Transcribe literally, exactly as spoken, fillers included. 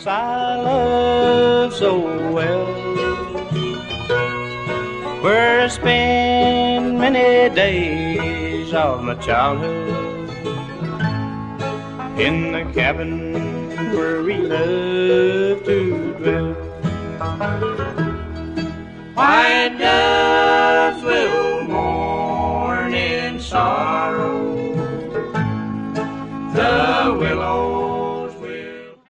place I love so well, where I spent many days of my childhood, in the cabin where we loved to dwell. Why does